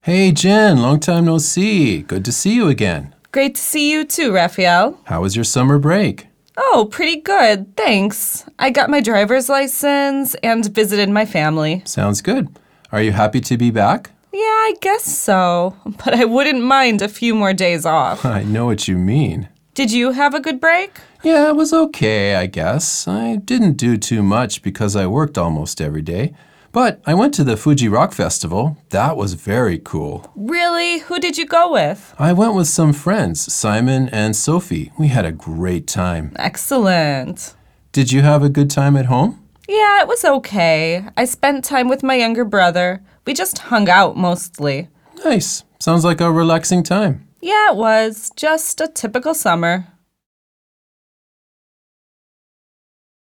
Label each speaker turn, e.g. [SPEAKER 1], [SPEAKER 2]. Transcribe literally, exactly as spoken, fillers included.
[SPEAKER 1] Hey, Jen, long time no see. Good to see you again.
[SPEAKER 2] Great to see you too, Raphael.
[SPEAKER 1] How was your summer break?
[SPEAKER 2] Oh, pretty good, thanks. I got my driver's license and visited my family.
[SPEAKER 1] Sounds good. Are you happy to be back?
[SPEAKER 2] Yeah, I guess so, but I wouldn't mind a few more days off.
[SPEAKER 1] I know what you mean.
[SPEAKER 2] Did you have a good break?
[SPEAKER 1] Yeah, it was okay, I guess. I didn't do too much because I worked almost every day. But I went to the Fuji Rock Festival. That was very cool.
[SPEAKER 2] Really? Who did you go with?
[SPEAKER 1] I went with some friends, Simon and Sophie. We had a great time.
[SPEAKER 2] Excellent.
[SPEAKER 1] Did you have a good time at home?
[SPEAKER 2] Yeah, it was okay. I spent time with my younger brother. We just hung out mostly.
[SPEAKER 1] Nice. Sounds like a relaxing time.
[SPEAKER 2] Yeah, it was. Just a typical summer.